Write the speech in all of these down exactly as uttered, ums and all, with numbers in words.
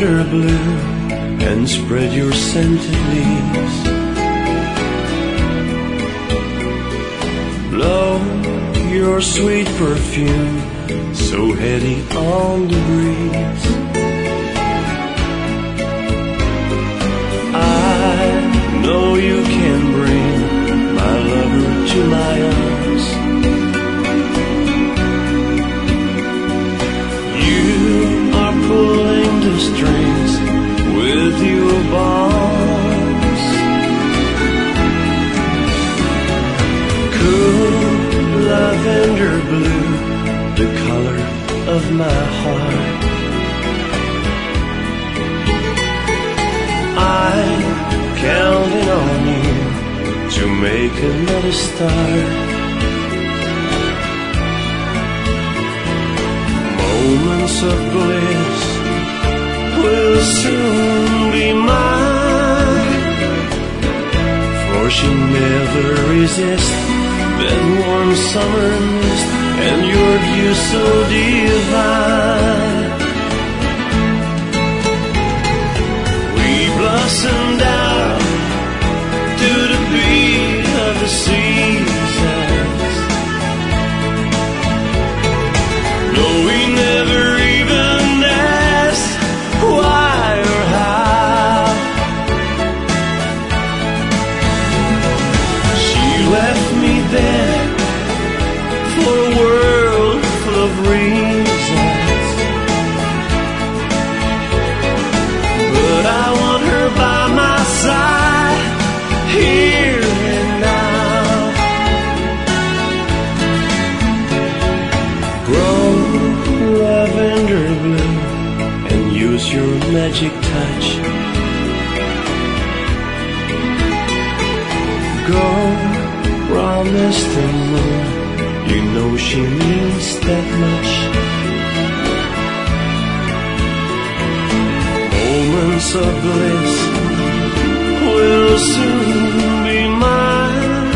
lavender blue and spread your scented leaves. Blow your sweet perfume so heady on the breeze. I know you can bring my lover to my arms. You are pulling the strings with your bombs. Cool lavender blue, the color of my heart. I'm counting on you to make another start. Moments of bliss will soon be mine, for she never resists that warm summer mist and your view so divine. We blossomed out to the beat of the seasons. No, we never even asked why or how. She left me there for a world full of reasons, but I want her by my side here and now. Grow lavender blue and use your magic touch. Go promise the moon, you know she means that much. Moments of bliss will soon be mine,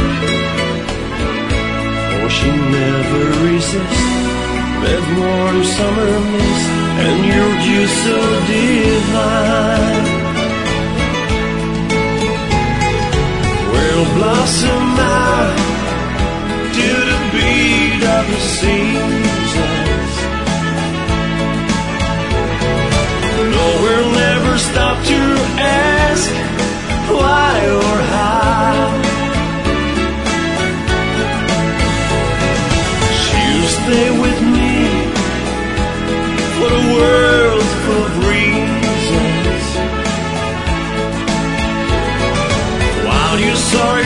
for she never resists that warm summer mist and your dew so divine. We'll blossom out to the beat of the seasons. No, we'll never stop to ask why or how. She'll stay with me for the world full of reasons. While you saw